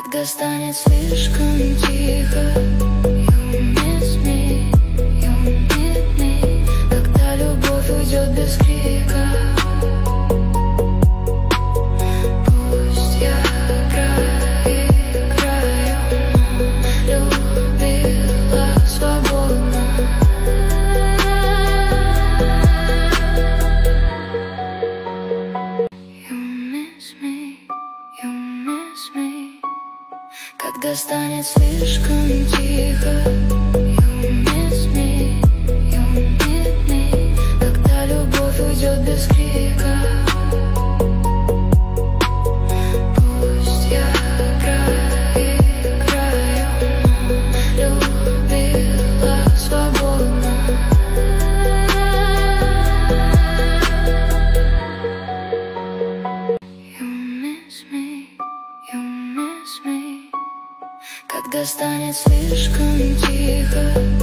Когда станет слишком тихо, you miss me, you need me. Когда любовь уйдет без крика, пусть я проиграю, но любила свободно. You miss me, you miss me. Когда станет слишком тихо, you miss me, you need me. Когда любовь уйдет без крика, пусть я проиграю, но любила свободно. You miss me, you miss me. Когда станет слишком тихо,